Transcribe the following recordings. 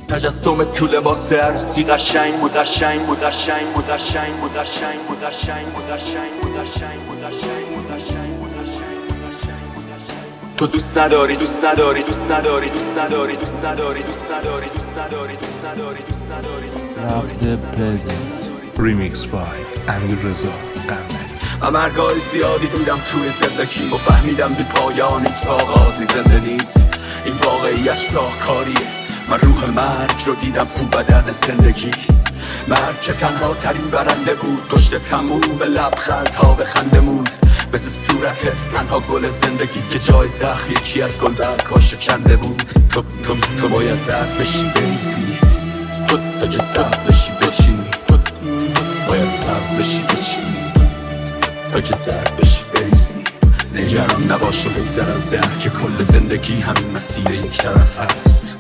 تجسم تو لباس عروسی قشنگ بود قشنگ بود قشنگ بود قشنگ بود قشنگ بود قشنگ بود قشنگ بود قشنگ بود قشنگ بود قشنگ بود قشنگ بود قشنگ. تو دوست نداری دوست نداری دوست نداری دوست نداری دوست نداری دوست نداری دوست نداری دوست نداری دوست نداری دوست نداری present Remix by امیر رضا قنبری. عمرگاری زیادی دیدم توی زندگی و فهمیدم بی پایان هیچ آغازی زنده نیست. این واقعیت شاهکاریه. من روح مرگ رو دیدم تو بدن زندگی. مرگ که تنها ترین برنده بود. پشت تموم لبخندها به خنده موند. مثل صورتت تنها گل زندگیت که جای زخم یکی از گلبرگ‌ها شکنده بود. تو باید زرد بشی بریزی. تو که سبز بشی بچینی. باید سبز بشی بچینی. تا که زرد بشی بریزی. نگران نباش و بگذر از درد که کل زندگی همین مسیر یک طرف هست.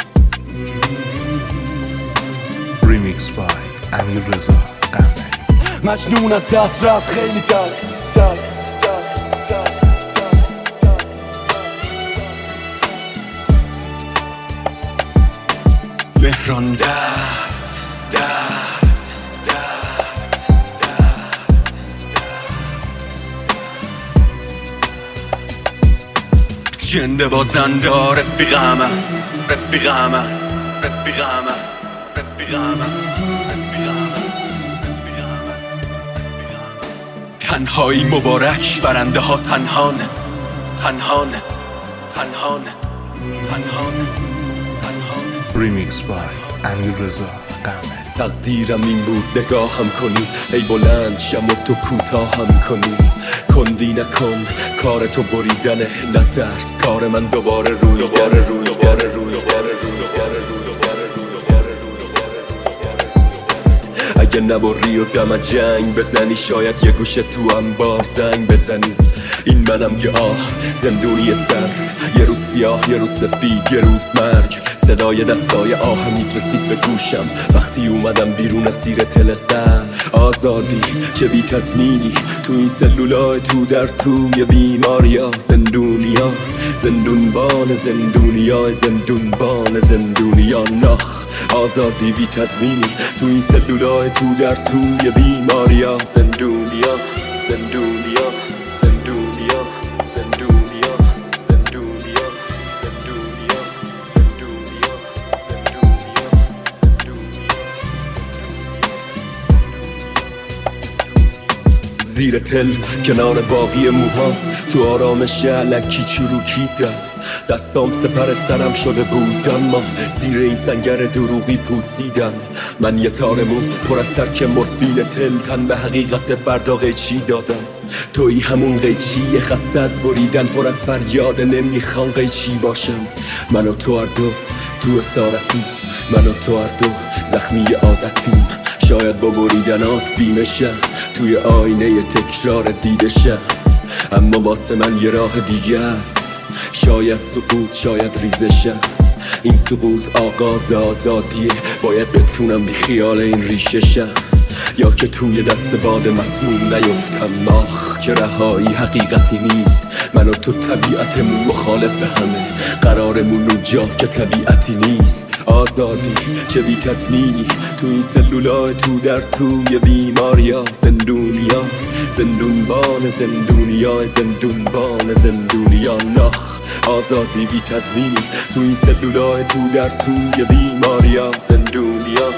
Remix by امیر رضا قنبری. مجنون از دست رفت خیلی تلخ مهران جنده بازنده رفیقمه تنهایی مبارک برنده ها تنهانه. Remix by امیر رضا قنبری. تقدیرم این بود نگاهم کنی ای بلند شم و تو کوتاهم کنی. کندی نکن کار تو بریدنه نترس کار من دوباره روی اگه نبری و دم جنگ بزنی شاید یه گوشه تو انبار زنگ بزنی. این منم یه آه زندونی سر. یه روز سیاه یه روز سفید یه روز مرگ. صدای دستای آهنیت رسید به گوشم وقتی اومدم بیرون از زیر تل سر. آزادی چه بی تضمینی تو این سلولای تو در توی بیماریا. زندونیا زندونیا نخ. آزادی بی تضمینی تو این سلولای تو در توی بیماریا. زندونیا زیر تل کنار باقی موها تو آرامش علکی چروکیدم. دستام سپر سرم شده بود اما زیر این سنگر دروغی پوسیدم. من یه تار مو پر از ترک مورفین تل تن به حقیقت فردا قیچی دادم. توی همون قیچی خسته از بریدن پر از فریاد نمیخوان قیچی باشم. من و تو هر دو تو اسارتیم. من و تو هر دو زخمی عادتیم. شاید با بریدنات بیمشم توی آینه تکرار دیدشم. اما واسه من یه راه دیگه است. شاید سقوط شاید ریزشم. این سقوط آغاز آزادیه. باید بتونم بی خیال این ریششم. یا که توی دست باد مسموم نیفتم. آخ که رهایی حقیقتی نیست. من و تو طبیعتمون مخالف همه. قرارمون اونجا که طبیعتی نیست. آزادی چه بی تصمینی تو این سلولای تو در توی بیماریا. زندونیا زندونیا نخ. آزادی بی تضمینی تو این سلولای تو در توی بیماریا. زندونیا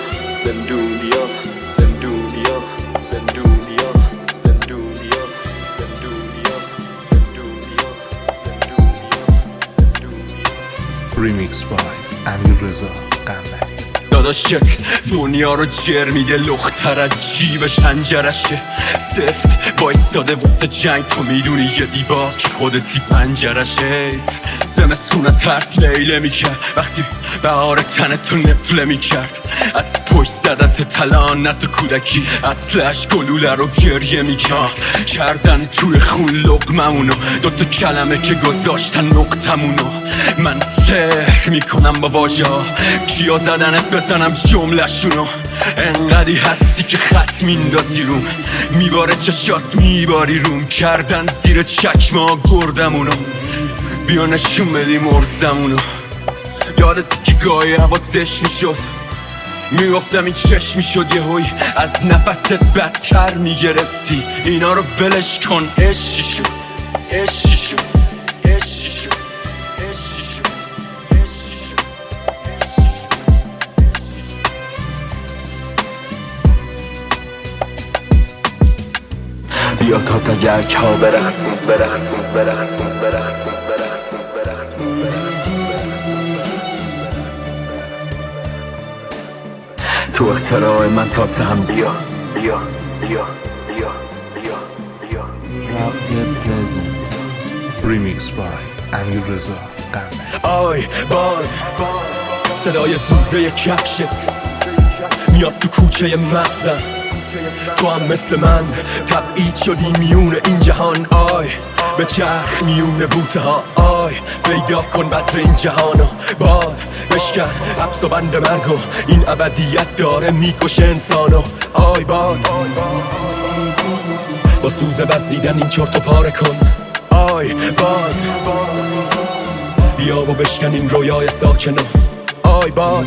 Remix by امیر رضا قنبری. داداشت دنیا رو جر میده لختر از جیبش هنجرشه سفت وایستاده واسه جنگ. تو میدونی یه دیوار که خودتی پنجرشه. زمستون ترس لیله میکرد وقتی بهار تن تو نفله میکرد. از پشت زدت تلانت و کودکی اصلش گلوله رو گریه میکرد. کردن توی خون لقممونو دوتا کلمه که گذاشتن نقطمونو. من سحر میکنم با واژه ها کیا زدنت بزنم جمله شونو. انقدی هستی که خط میندازی روم. میباره چشات میباری روم. کردن زیر چکمه گردمونو. بیا نشون بدی مرزمونو. یادت که گاهی حواسش میشد میگفتم این چشمی شد یه هوی از نفست بدتر میگرفتی اینا رو ولش کن عشقی شد عشقی شد عشقی شد عشقی شد عشقی شد. بیا تا تگرک ها برقصیم برقصیم برقصیم برقصیم برقصیم برقصیم برقصیم. تو اختراع من تا هم بیا بیا بیا بیا بیا بیا. Remix by امیر رضا قنبری. آی باد صدای زوزه کفشت میاد تو کوچه مغزم تو هم مثل من تبعید شدی میون این جهان آی به چرخ میون بوته ها آی پیدا کن بذر این جهانو باد بشکن حبس و بند مرگو این ابدیت داره میکشه انسانو آی باد با سوزه وزیدن این چرت و پاره کن آی باد بیا و بشکن این رویای ساکنو آی باد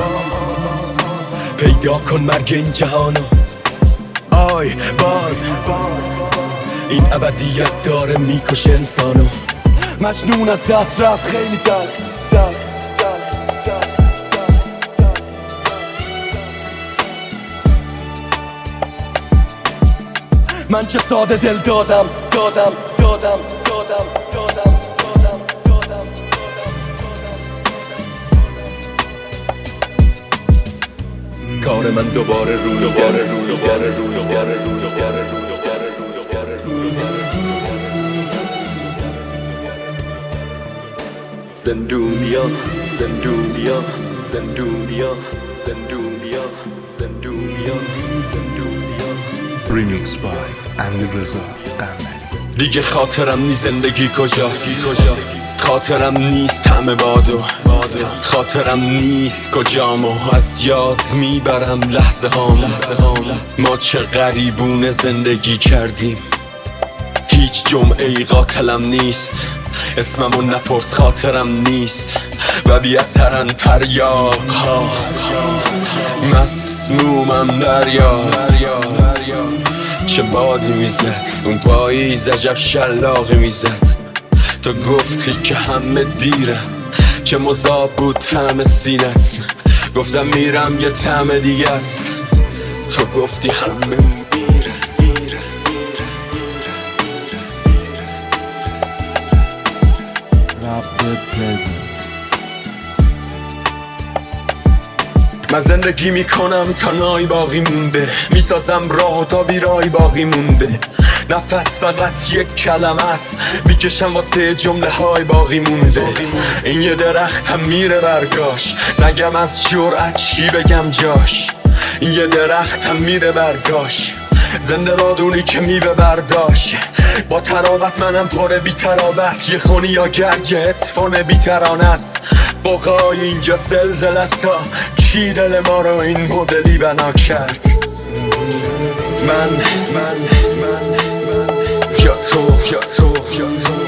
پیدا کن مرگ این جهانو آی باد این ابدیت داره میکشه انسانو مجنون از دست رفت خیلی تلخ تلخ تلخ تلخ. من چه ساده دل دادم دادم دادم دادم دادم دادم دادم کار من دوباره روی داره روی داره روی داره روی داره روی داره روی داره روی داره. زندونیا زندونیا زندونیا زندونیا زندونیا زندونیا. Remix by امیر رضا قنبری. دیگه خاطرم نی زندگی کجاست خاطرم نیست همه بادو خاطرم نیست کجامو از یاد میبرم لحظه هام ما چه غریبونه زندگی کردیم هیچ جمعه‌ای قاتلم نیست اسممو نپرس خاطرم نیست و بی اثرن تریاق ها مسمومم دریا چه بادی میزد اون پاییز عجب شلاقی میزد تو گفتی که همه دیره چه مذاب بود طعم سینت گفتم میرم یه طعم دیگه است تو گفتی همه میره میره من زندگی میکنم تا نای باقی مونده میسازم راه و تا بیرای باقی مونده نفس فقط یک کلمه است میکشم واسه جمله های باقی مونده این یه درختم میره برگاش نگم از جرأت چی بگم جاش این یه درختم میره برگاش زنده بادونی که میوه برداشت با تراوت منم پر بی تراوت یه خونی یا گرگ اتفان بی ترانه است بقای اینجا زلزله است کی دل ما رو این مدلی بنا کرد من یا تو یا تو یا تو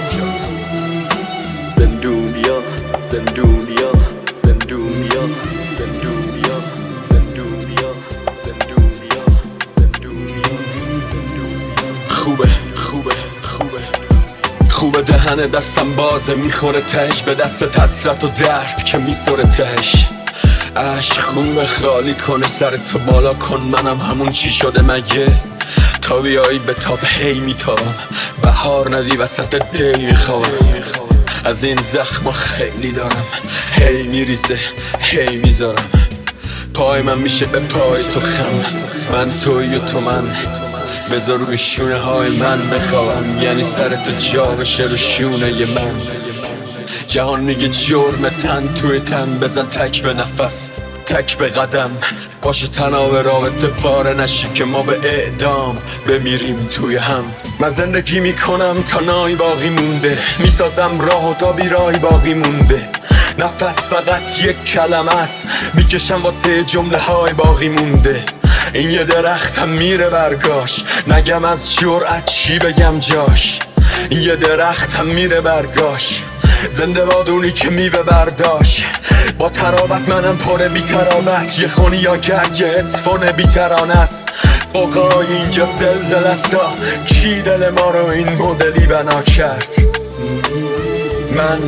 زندونیا زندونیا زندونیا زندونیا زندونیا زندونیا زندونیا خوبه خوبه خوبه خوبه دهن دستم بازه میخوره تهش به دست حسرت و درد که میسوره تهش عشق خوبه خالی کنه سر تو بالا کن منم همون چی شده مگه تا بیایی به تاب هی میتابم بهار ندی وسط دی میخوام از این زخم خیلی دارم هی میریزه هی میذارم پای من میشه به پای تو خم من توی و تو من بذار روی شونه های من بخوام یعنی سر تو جا بشه رو شونه من جهان میگه جرم تن توی تن بزن تک به نفس تک به قدم باشه تناب رابطه پاره نشیم که ما به اعدام بمیریم توی هم من زندگی میکنم تا نای باقی مونده میسازم راه و تا بیرای باقی مونده نفس فقط یک کلمه است میکشم واسه جمله های باقی مونده این یه درختم میره برگاش نگم از جرأت چی بگم جاش این یه درختم میره برگاش زنده بادونی که میوه برداشت با تراوت منم پر بی تراوت یه خونی یا گرگ اتفان بی ترانه است قوقای اینجا زلزله سا کی دل ما رو این مدلی بنا کرد من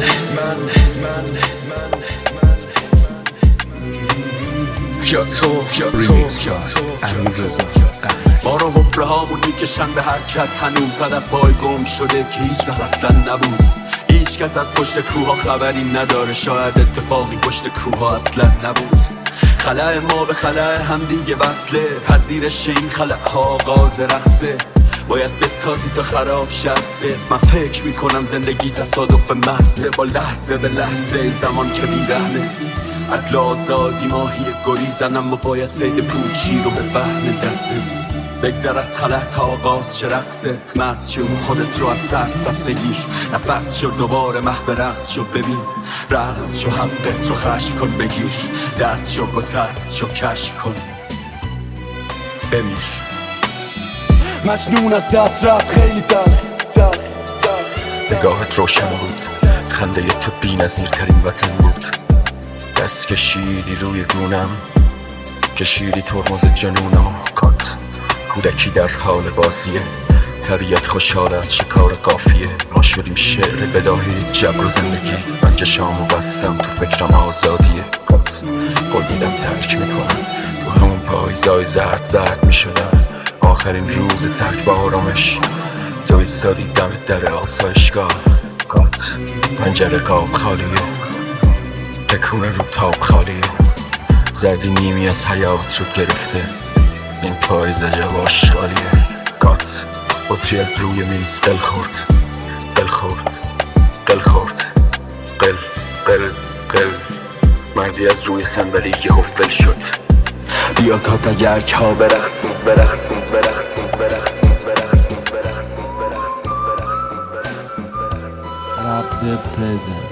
یا تو امیر رضا ما رو حفره هامون میکشن به حرکت هنوز هدفهای گم شده که هیچ وقت اصلا نبود هیچ کس از پشت کوها خبری نداره شاید اتفاقی پشت کوها اصلا نبود خلأ ما به خلأ هم دیگه وصله پذیرش این خلأ ها آغاز رقصه باید بسازی تا خراب شه صفر من فکر میکنم زندگی تصادف محضه با لحظه به لحظه زمان که بیرحمه عدل آزادی ماهی گریزن اما باید صید پوچی رو به فهم دستت بگذر از خلط آغاز چه رقصت مست شو خودت رو از ترس پس بگیر نفس شو دوباره محو رقص شو ببین رقص شو حقت رو خشم کن بگیر دست شو گسست شو کشف کن بمیر مجنون از دست رفت خیلی تلخ نگاهت روشن بود خنده تو بی نظیرترین وطن بود دست کشیدی روی گونم کشیدی ترمز جنونم کات کودکی در حال بازیه طبیعت خوشحال از شکار قافیه ما شدیم شعر بداهی جبر و زندگی من چشامو بستم تو فکرم آزادیه کات گل میدم ترک میکنم تو همون پاییزای زرد میشدم آخرین روز ترک و آرامش تو ایستادی دم در آسایشگاه کات پنجره قاب خالیه تکونه رو تاب خالیه زردی نیمی از حیات رو گرفته این پاییز عجب آشغالیه کات بطری از روی میز قل خورد مردی از روی صندلی یه حفل شد بیا تا تگرک ها برقصیم Rap the present